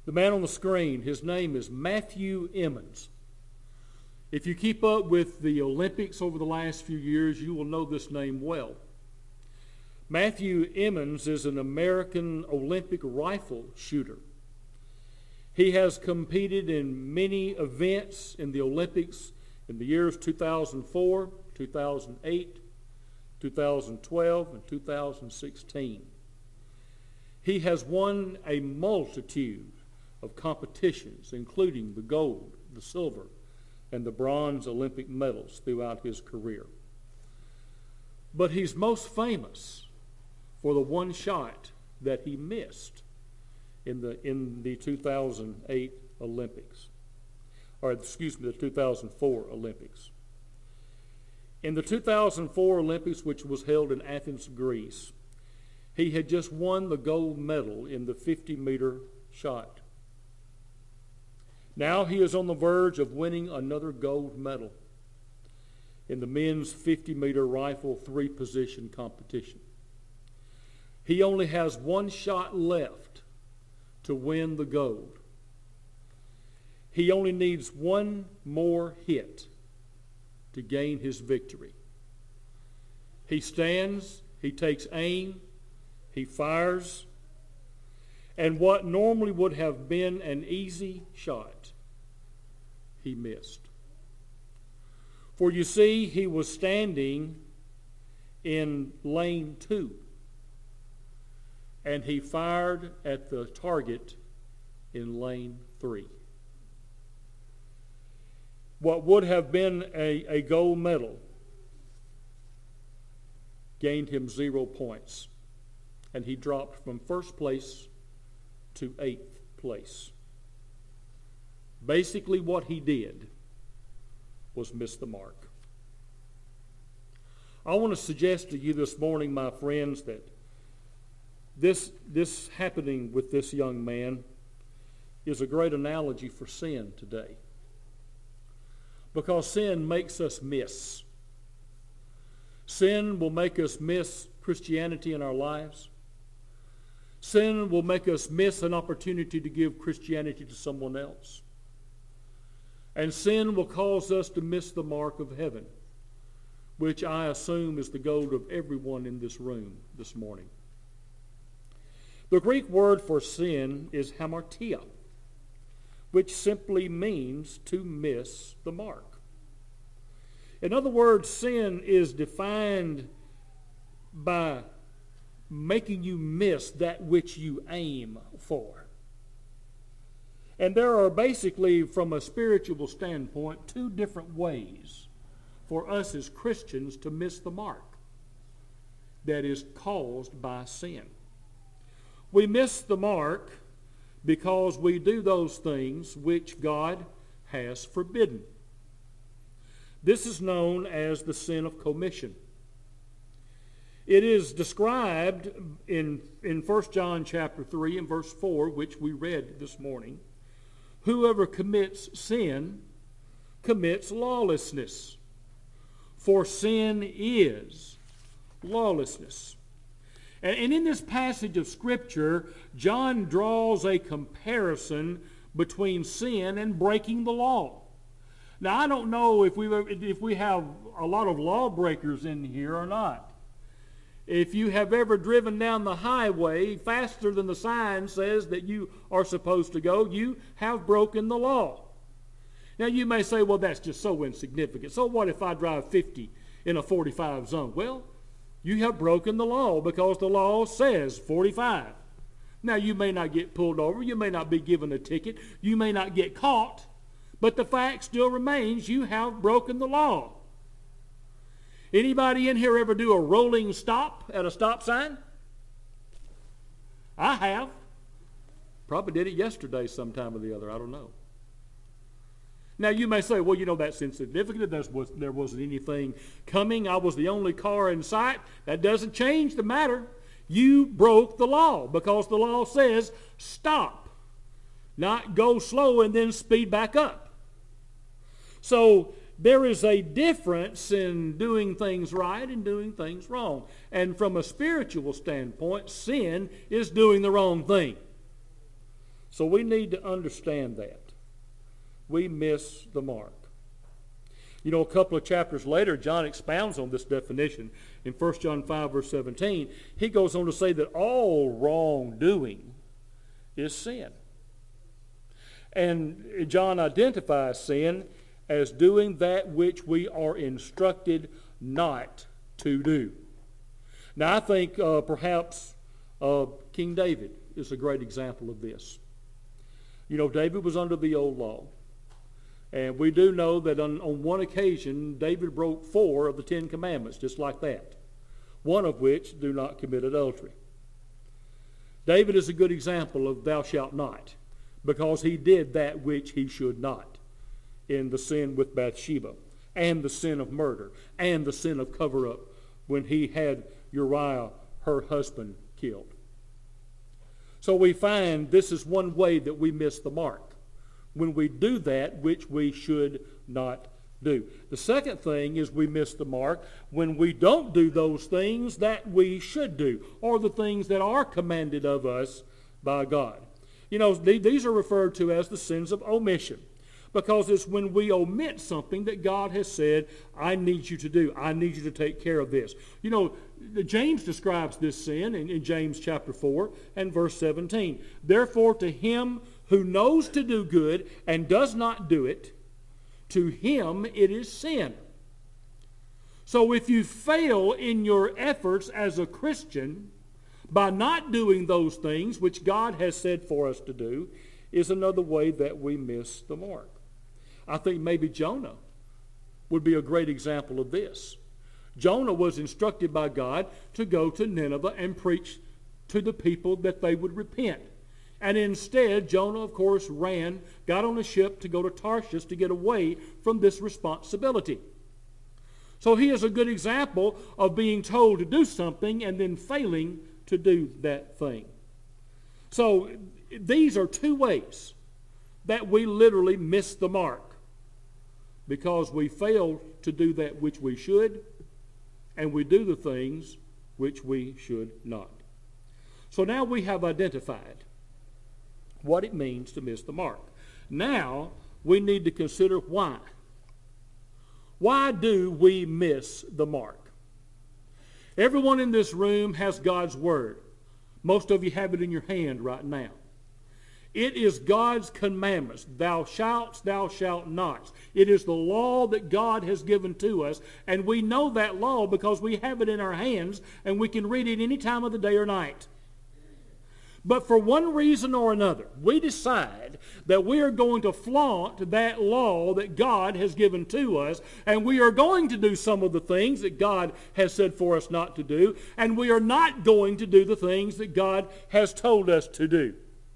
The man on the screen, his name is Matthew Emmons. If you keep up with the Olympics over the last few years, you will know this name well. Matthew Emmons is an American Olympic rifle shooter. He has competed in many events in the Olympics in the years 2004, 2008, 2012, and 2016. He has won a multitude of competitions, including the gold, the silver, and the bronze Olympic medals throughout his career. But he's most famous for the one shot that he missed in the 2008 Olympics, or the 2004 Olympics. In the 2004 Olympics, which was held in Athens, Greece, he had just won the gold medal in the 50-meter shot. Now he is on the verge of winning another gold medal in the men's 50-meter rifle three-position competition. He only has one shot left to win the gold. He only needs one more hit to gain his victory. He stands, he takes aim, he fires, and what normally would have been an easy shot, he missed. For you see, he was standing in lane 2, and he fired at the target in lane 3. What would have been a gold medal gained him 0 points, and he dropped from first place to 8th place. Basically what he did was miss the mark. I want to suggest to you this morning, my friends, that this happening with this young man is a great analogy for sin today. Because sin makes us miss. Sin will make us miss Christianity in our lives. Sin will make us miss an opportunity to give Christianity to someone else. And sin will cause us to miss the mark of heaven, which I assume is the goal of everyone in this room this morning. The Greek word for sin is hamartia, which simply means to miss the mark. In other words, sin is defined by making you miss that which you aim for. And there are basically, from a spiritual standpoint, 2 different ways for us as Christians to miss the mark that is caused by sin. We miss the mark because we do those things which God has forbidden. This is known as the sin of commission. It is described in 1 John chapter 3 and verse 4, which we read this morning. Whoever commits sin commits lawlessness, for sin is lawlessness. And in this passage of Scripture, John draws a comparison between sin and breaking the law. Now, I don't know if we have a lot of lawbreakers in here or not. If you have ever driven down the highway faster than the sign says that you are supposed to go, you have broken the law. Now, you may say, well, that's just so insignificant. So what if I drive 50 in a 45 zone? Well, you have broken the law because the law says 45. Now, you may not get pulled over. You may not be given a ticket. You may not get caught. But the fact still remains you have broken the law. Anybody in here ever do a rolling stop at a stop sign? I have. Probably did it yesterday sometime or the other. I don't know. Now you may say, well, that's insignificant. There wasn't anything coming. I was the only car in sight. That doesn't change the matter. You broke the law because the law says stop, not go slow and then speed back up. So there is a difference in doing things right and doing things wrong. And from a spiritual standpoint, sin is doing the wrong thing. So we need to understand that. We miss the mark. You know, a couple of chapters later, John expounds on this definition. In 1 John 5, verse 17, he goes on to say that all wrongdoing is sin. And John identifies sin as doing that which we are instructed not to do. Now, I think perhaps King David is a great example of this. You know, David was under the old law. And we do know that on one occasion, David broke 4 of the 10 commandments, just like that. One of which, do not commit adultery. David is a good example of thou shalt not, because he did that which he should not in the sin with Bathsheba, and the sin of murder, and the sin of cover-up when he had Uriah, her husband, killed. So we find this is one way that we miss the mark, when we do that which we should not do. The second thing is we miss the mark when we don't do those things that we should do, or the things that are commanded of us by God. You know, these are referred to as the sins of omission, because it's when we omit something that God has said, I need you to do. I need you to take care of this. You know, James describes this sin in James chapter 4 and verse 17. Therefore, to him who knows to do good and does not do it, to him it is sin. So if you fail in your efforts as a Christian by not doing those things which God has said for us to do, is another way that we miss the mark. I think maybe Jonah would be a great example of this. Jonah was instructed by God to go to Nineveh and preach to the people that they would repent. And instead, Jonah, of course, got on a ship to go to Tarshish to get away from this responsibility. So he is a good example of being told to do something and then failing to do that thing. So these are 2 ways that we literally miss the mark, because we fail to do that which we should, and we do the things which we should not. So now we have identified what it means to miss the mark. Now we need to consider why. Why do we miss the mark? Everyone in this room has God's Word. Most of you have it in your hand right now. It is God's commandments. Thou shalt not. It is the law that God has given to us, and we know that law because we have it in our hands, and we can read it any time of the day or night. But for one reason or another, we decide that we are going to flaunt that law that God has given to us, and we are going to do some of the things that God has said for us not to do, and we are not going to do the things that God has told us to do.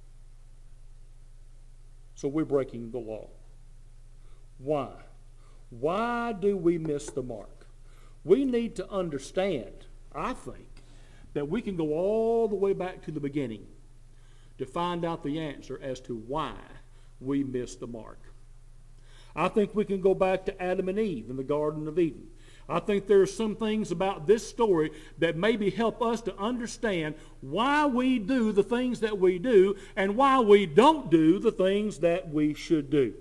So we're breaking the law. Why? Why do we miss the mark? We need to understand, I think, that we can go all the way back to the beginning to find out the answer as to why we miss the mark. I think we can go back to Adam and Eve in the Garden of Eden. I think there are some things about this story that maybe help us to understand why we do the things that we do and why we don't do the things that we should do.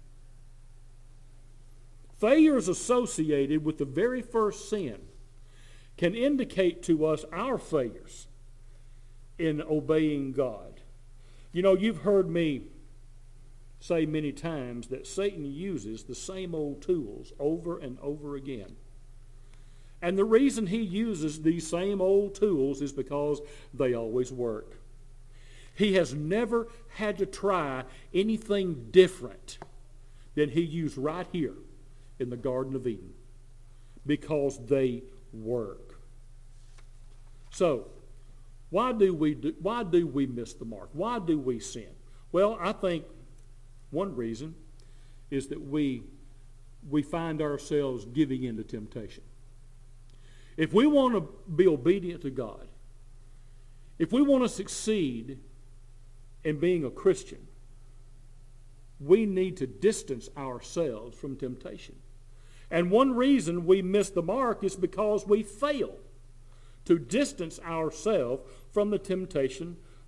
Failures associated with the very first sin can indicate to us our failures in obeying God. You know, you've heard me say many times that Satan uses the same old tools over and over again. And the reason he uses these same old tools is because they always work. He has never had to try anything different than he used right here in the Garden of Eden, because they work. So, why do we miss the mark? Why do we sin? Well, I think one reason is that we find ourselves giving in to temptation. If we want to be obedient to God, if we want to succeed in being a Christian, we need to distance ourselves from temptation. And one reason we miss the mark is because we fail to distance ourselves from the temptation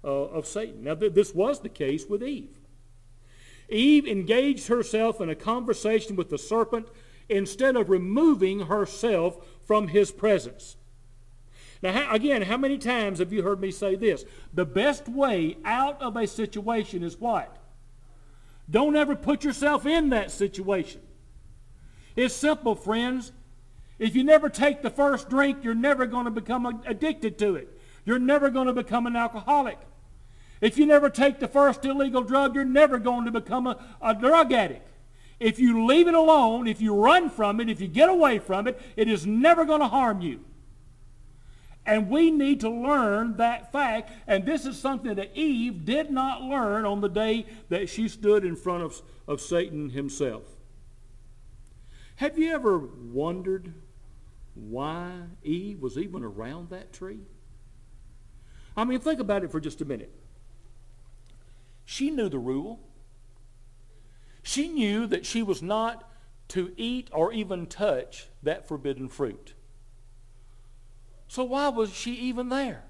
of Satan. Now, this was the case with Eve. Eve engaged herself in a conversation with the serpent instead of removing herself from his presence. Now, again, how many times have you heard me say this? The best way out of a situation is what? Don't ever put yourself in that situation. It's simple, friends. If you never take the first drink, you're never going to become addicted to it. You're never going to become an alcoholic. If you never take the first illegal drug, you're never going to become a drug addict. If you leave it alone, if you run from it, if you get away from it, it is never going to harm you. And we need to learn that fact, and this is something that Eve did not learn on the day that she stood in front of Satan himself. Have you ever wondered why Eve was even around that tree? I mean, think about it for just a minute. She knew the rule. She knew that she was not to eat or even touch that forbidden fruit. So why was she even there?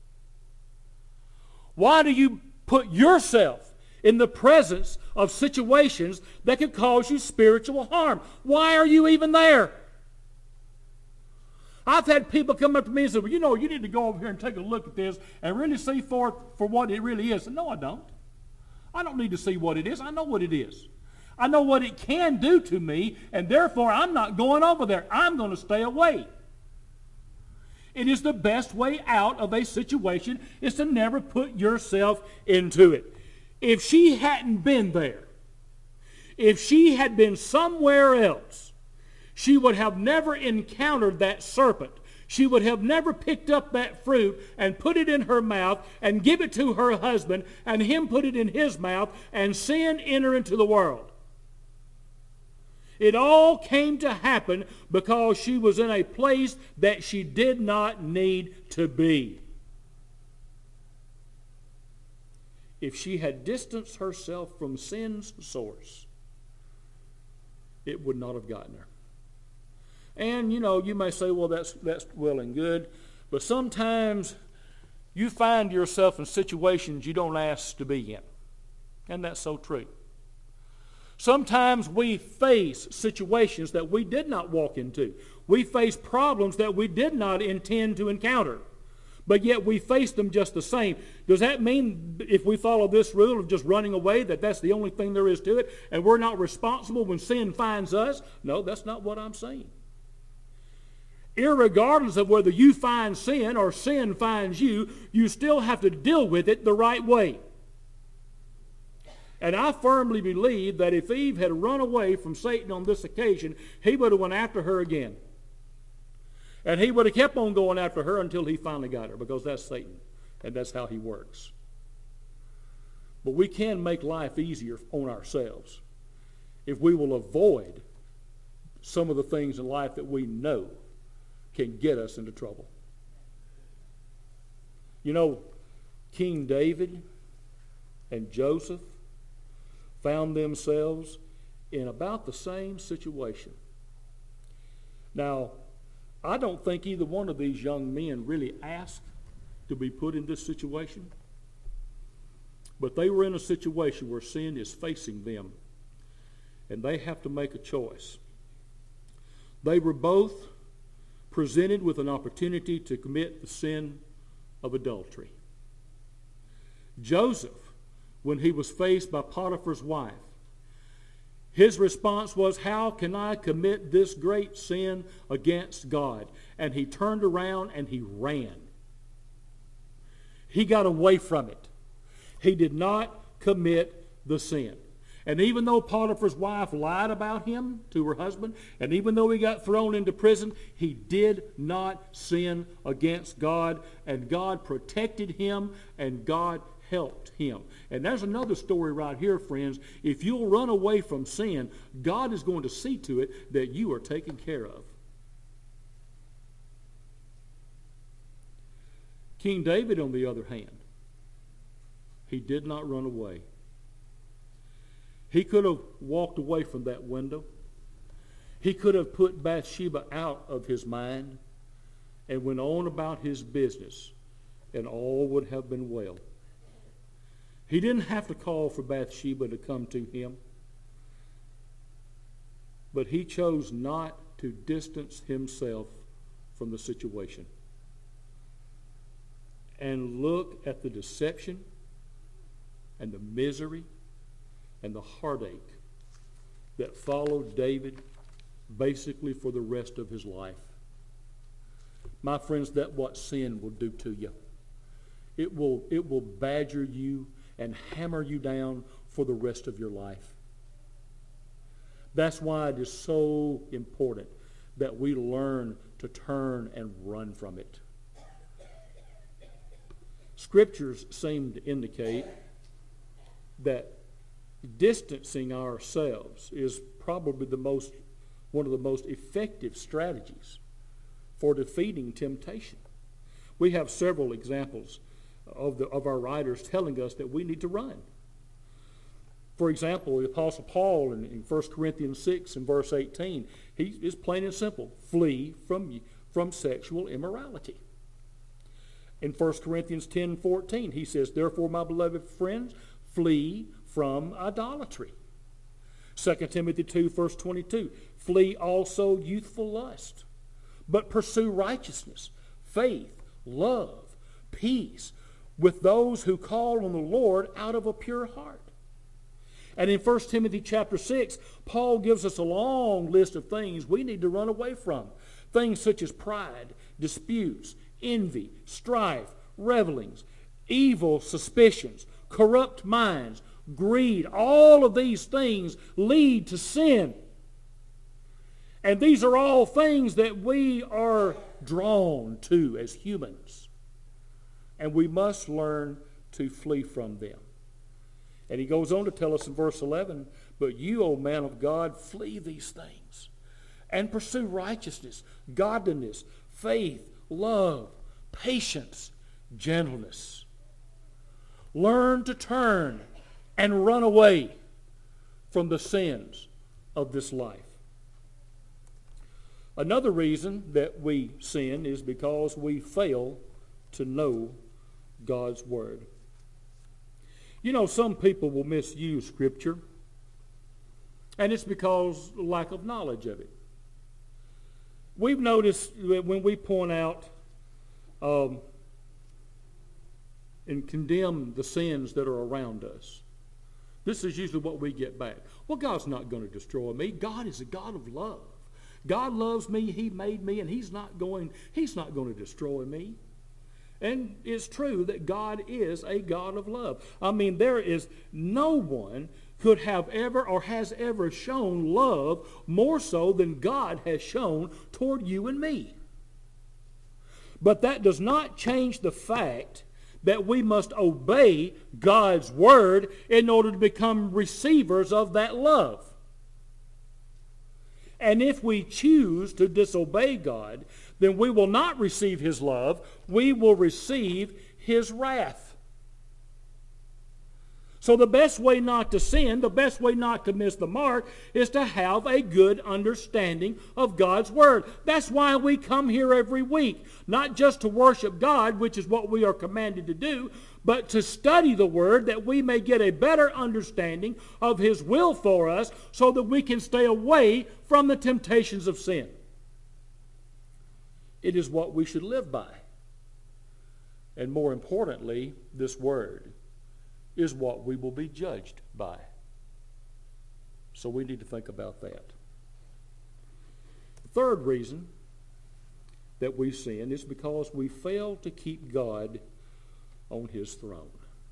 Why do you put yourself in the presence of situations that could cause you spiritual harm? Why are you even there? I've had people come up to me and say, well, you know, you need to go over here and take a look at this and really see for what it really is. No, I don't. I don't need to see what it is. I know what it is. I know what it can do to me, and therefore I'm not going over there. I'm going to stay away. It is the best way out of a situation is to never put yourself into it. If she hadn't been there, if she had been somewhere else, she would have never encountered that serpent. She would have never picked up that fruit and put it in her mouth and give it to her husband and him put it in his mouth and sin enter into the world. It all came to happen because she was in a place that she did not need to be. If she had distanced herself from sin's source, it would not have gotten her. And, you know, you may say, well, that's well and good, but sometimes you find yourself in situations you don't ask to be in. And that's so true. Sometimes we face situations that we did not walk into. We face problems that we did not intend to encounter, but yet we face them just the same. Does that mean if we follow this rule of just running away that that's the only thing there is to it and we're not responsible when sin finds us? No, that's not what I'm saying. Irregardless of whether you find sin or sin finds you, you still have to deal with it the right way. And I firmly believe that if Eve had run away from Satan on this occasion, he would have went after her again. And he would have kept on going after her until he finally got her, because that's Satan, and that's how he works. But we can make life easier on ourselves if we will avoid some of the things in life that we know can get us into trouble. You know, King David and Joseph found themselves in about the same situation. Now, I don't think either one of these young men really asked to be put in this situation, but they were in a situation where sin is facing them, and they have to make a choice. They were both presented with an opportunity to commit the sin of adultery. Joseph, when he was faced by Potiphar's wife, his response was, how can I commit this great sin against God? And he turned around and he ran. He got away from it. He did not commit the sin. And even though Potiphar's wife lied about him to her husband, and even though he got thrown into prison, he did not sin against God, and God protected him, and God helped him. And there's another story right here, friends. If you'll run away from sin, God is going to see to it that you are taken care of. King David, on the other hand, he did not run away. He could have walked away from that window. He could have put Bathsheba out of his mind and went on about his business, and all would have been well. He didn't have to call for Bathsheba to come to him, but he chose not to distance himself from the situation. And look at the deception and the misery and the heartache that followed David basically for the rest of his life. My friends, that's what sin will do to you. It will badger you and hammer you down for the rest of your life. That's why it is so important that we learn to turn and run from it. Scriptures seem to indicate that distancing ourselves is probably one of the most effective strategies for defeating temptation. We have several examples of our writers telling us that we need to run. For example, the Apostle Paul in 1 Corinthians 6 and verse 18, he is plain and simple, flee from sexual immorality. In 1 Corinthians 10:14, he says, therefore, my beloved friends, flee from idolatry. 2 Timothy 2, verse 22, flee also youthful lust, but pursue righteousness, faith, love, peace, with those who call on the Lord out of a pure heart. And in 1 Timothy chapter 6, Paul gives us a long list of things we need to run away from. Things such as pride, disputes, envy, strife, revelings, evil suspicions, corrupt minds, greed. All of these things lead to sin. And these are all things that we are drawn to as humans. And we must learn to flee from them. And he goes on to tell us in verse 11, but you, O man of God, flee these things and pursue righteousness, godliness, faith, love, patience, gentleness. Learn to turn and run away from the sins of this life. Another reason that we sin is because we fail to know God's Word. You know, some people will misuse Scripture, and it's because of lack of knowledge of it. We've noticed that when we point out and condemn the sins that are around us, this is usually what we get back. Well, God's not going to destroy me. God is a God of love. God loves me. He made me, and He's not going to destroy me. And it's true that God is a God of love. I mean, there is no one could have ever or has ever shown love more so than God has shown toward you and me. But that does not change the fact that we must obey God's Word in order to become receivers of that love. And if we choose to disobey God, then we will not receive His love. We will receive His wrath. So the best way not to sin, the best way not to miss the mark, is to have a good understanding of God's Word. That's why we come here every week. Not just to worship God, which is what we are commanded to do, but to study the Word that we may get a better understanding of His will for us so that we can stay away from the temptations of sin. It is what we should live by. And more importantly, this Word is what we will be judged by. So we need to think about that. The third reason that we sin is because we fail to keep God on His throne.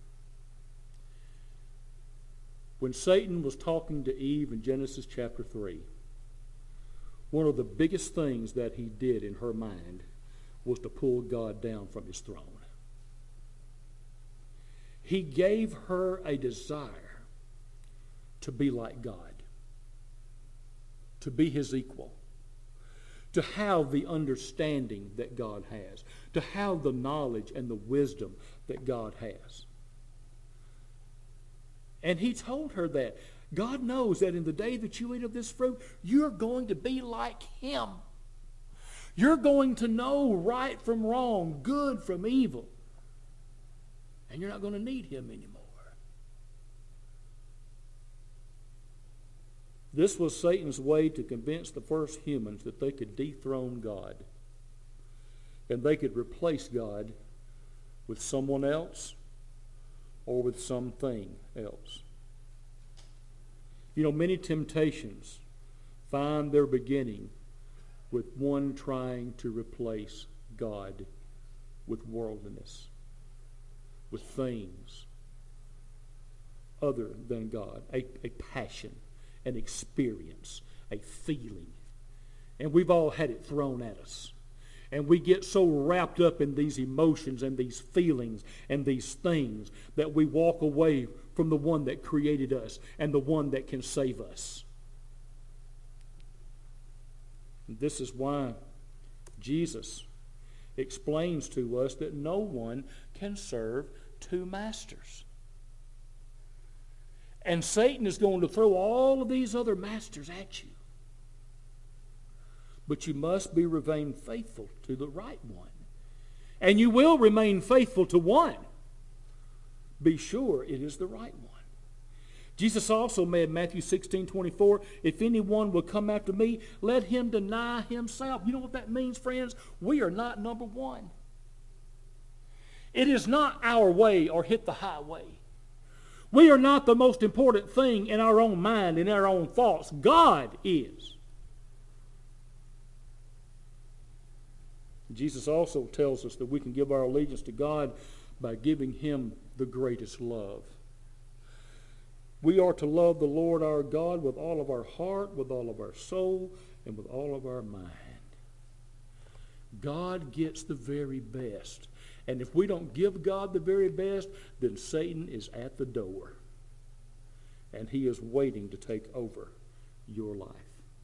When Satan was talking to Eve in Genesis chapter 3, one of the biggest things that he did in her mind was to pull God down from His throne. He gave her a desire to be like God, to be His equal, to have the understanding that God has, to have the knowledge and the wisdom that God has. And he told her that. God knows that in the day that you eat of this fruit, you're going to be like Him. You're going to know right from wrong, good from evil. And you're not going to need Him anymore. This was Satan's way to convince the first humans that they could dethrone God and they could replace God with someone else or with something else. You know, many temptations find their beginning with one trying to replace God with worldliness, with things other than God, a passion, an experience, a feeling. And we've all had it thrown at us. And we get so wrapped up in these emotions and these feelings and these things that we walk away from the one that created us and the one that can save us. And this is why Jesus explains to us that no one can serve two masters. And Satan is going to throw all of these other masters at you. But you must remain faithful to the right one. And you will remain faithful to one. Be sure it is the right one. Jesus also made Matthew 16:24, if anyone will come after me, let him deny himself. You know what that means, friends? We are not number one. It is not our way or hit the highway. We are not the most important thing in our own mind, in our own thoughts. God is. Jesus also tells us that we can give our allegiance to God by giving him the greatest love. We are to love the Lord our God with all of our heart, with all of our soul, and with all of our mind. God gets the very best. And if we don't give God the very best, then Satan is at the door. And he is waiting to take over your life.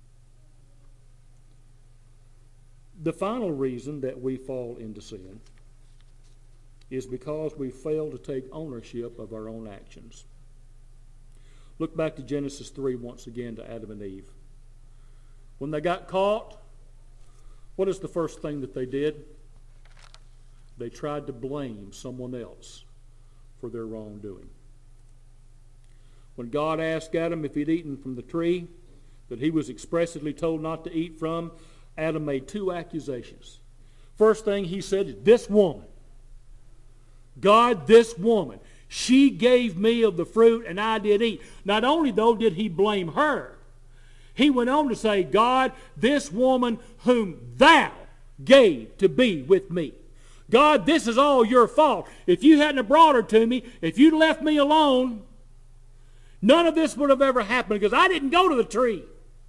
The final reason that we fall into sin is because we fail to take ownership of our own actions. Look back to Genesis 3 once again to Adam and Eve. When they got caught, what is the first thing that they did? They tried to blame someone else for their wrongdoing. When God asked Adam if he'd eaten from the tree that he was expressly told not to eat from, Adam made two accusations. First thing he said is, this woman. God, this woman. She gave me of the fruit and I did eat. Not only, though, did he blame her, he went on to say, God, this woman whom thou gave to be with me. God, this is all your fault. If you hadn't brought her to me, if you'd left me alone, none of this would have ever happened because I didn't go to the tree.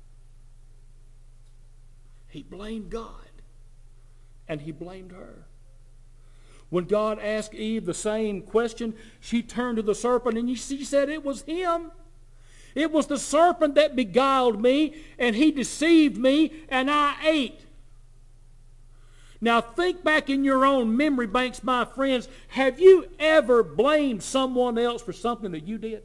He blamed God, and he blamed her. When God asked Eve the same question, she turned to the serpent, and she said it was him. It was the serpent that beguiled me, and he deceived me, and I ate. Now think back in your own memory banks, my friends. Have you ever blamed someone else for something that you did?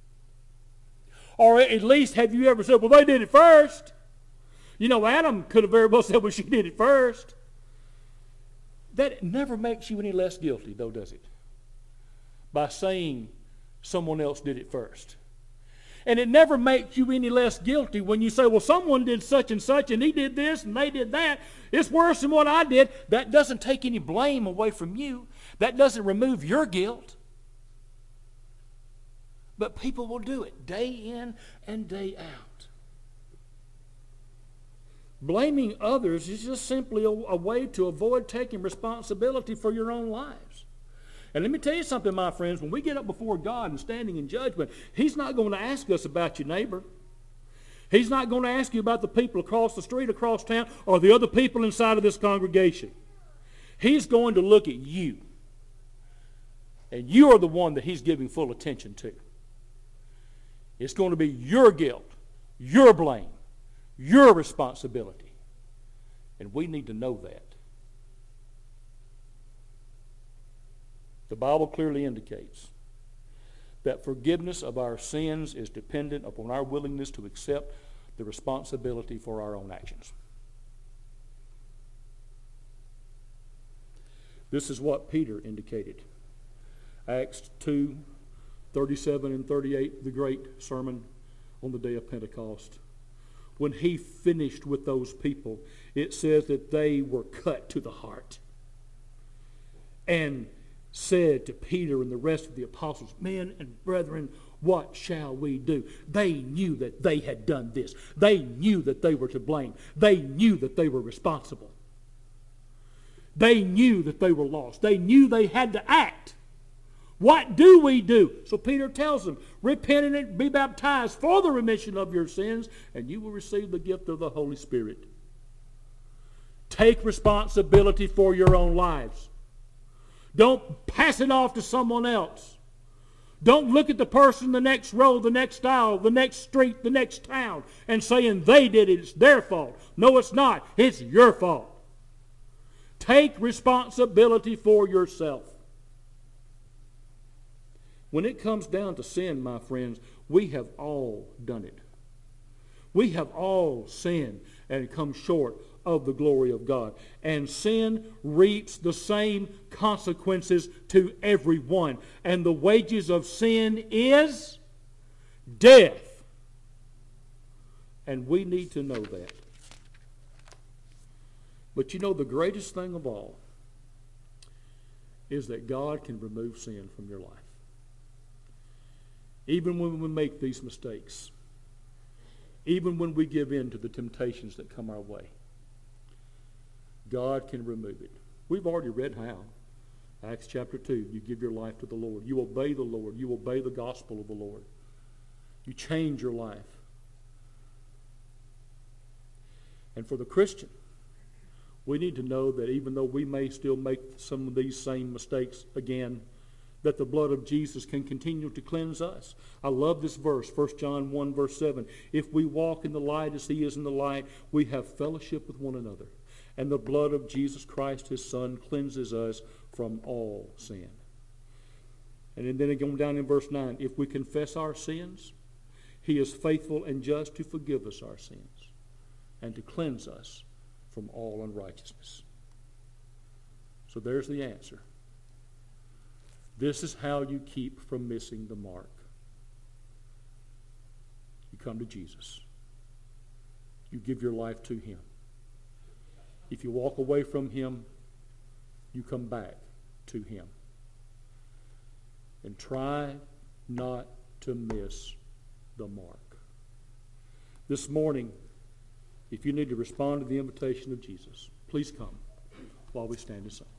Or at least have you ever said, well, they did it first? You know, Adam could have very well said, well, she did it first. That never makes you any less guilty, though, does it? By saying someone else did it first. And it never makes you any less guilty when you say, well, someone did such and such, and he did this, and they did that. It's worse than what I did. That doesn't take any blame away from you. That doesn't remove your guilt. But people will do it day in and day out. Blaming others is just simply a way to avoid taking responsibility for your own lives. And let me tell you something, my friends. When we get up before God and standing in judgment, he's not going to ask us about your neighbor. He's not going to ask you about the people across the street, across town, or the other people inside of this congregation. He's going to look at you. And you are the one that he's giving full attention to. It's going to be your guilt, your blame, your responsibility. And we need to know that. The Bible clearly indicates that forgiveness of our sins is dependent upon our willingness to accept the responsibility for our own actions. This is what Peter indicated. Acts 2, 37 and 38, the great sermon on the day of Pentecost. when he finished with those people, it says that they were cut to the heart and said to Peter and the rest of the apostles, men and brethren, what shall we do? They knew that they had done this. They knew that they were to blame. They knew that they were responsible. They knew that they were lost. They knew they had to act. What do we do? So Peter tells them, repent and be baptized for the remission of your sins, and you will receive the gift of the Holy Spirit. Take responsibility for your own lives. Don't pass it off to someone else. Don't look at the person, the next row, the next aisle, the next street, the next town, and saying they did it, it's their fault. No, it's not. It's your fault. Take responsibility for yourself. When it comes down to sin, my friends, we have all done it. We have all sinned and come short of the glory of God. And sin reaps the same consequences to everyone. And the wages of sin is death. And we need to know that. But you know, the greatest thing of all is that God can remove sin from your life. Even when we make these mistakes, even when we give in to the temptations that come our way, God can remove it. We've already read how. Acts chapter 2, you give your life to the Lord. You obey the Lord. You obey the gospel of the Lord. You change your life. And for the Christian, we need to know that even though we may still make some of these same mistakes again, that the blood of Jesus can continue to cleanse us. I love this verse, 1 John 1, verse 7. If we walk in the light as he is in the light, we have fellowship with one another. And the blood of Jesus Christ, his Son, cleanses us from all sin. And then going down in verse 9, if we confess our sins, he is faithful and just to forgive us our sins and to cleanse us from all unrighteousness. So there's the answer. This is how you keep from missing the mark. You come to Jesus. You give your life to him. If you walk away from him, you come back to him. And try not to miss the mark. This morning, if you need to respond to the invitation of Jesus, please come while we stand and sing.